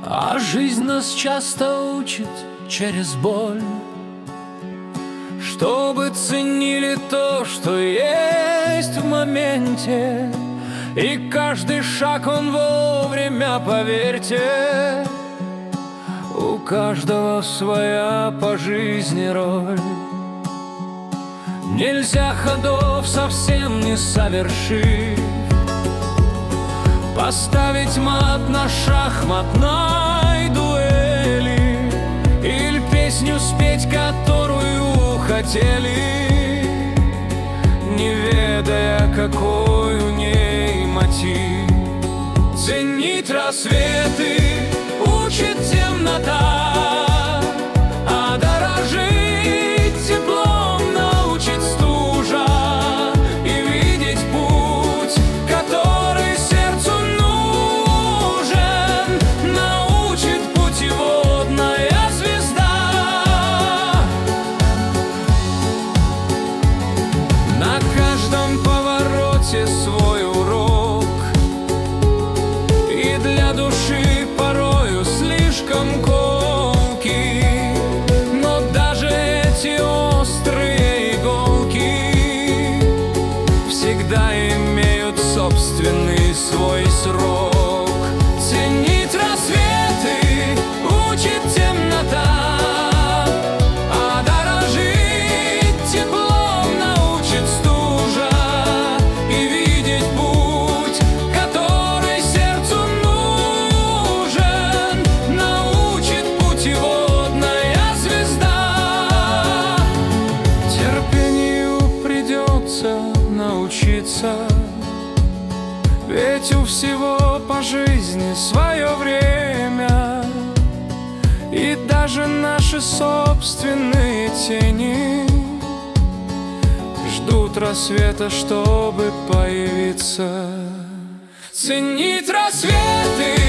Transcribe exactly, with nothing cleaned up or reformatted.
А жизнь нас часто учит через боль, чтобы ценили то, что есть в моменте. И каждый шаг он вовремя, поверьте. У каждого своя по жизни роль. Нельзя ходов совсем не совершив, поставить мат на шахматной дуэли, или песню спеть, которую хотели, не ведая, какой у ней мотив. Ценить рассветы учит темнота, а дорожить теплом научит стужа, и видеть путь, который сердцу нужен, научит путеводная звезда. На каждом повороте свой урок, и для души порою слишком колкий, но даже эти острые иголки всегда имеют собственный свой срок. Ценить рассветы учит темнота, а дорожить теплом научит стужа, и видеть путь, который сердцу нужен, научит путеводная звезда. Терпению придется научиться, ведь у всего по жизни свое время, и даже наши собственные тени ждут рассвета, чтобы появиться. Ценить рассветы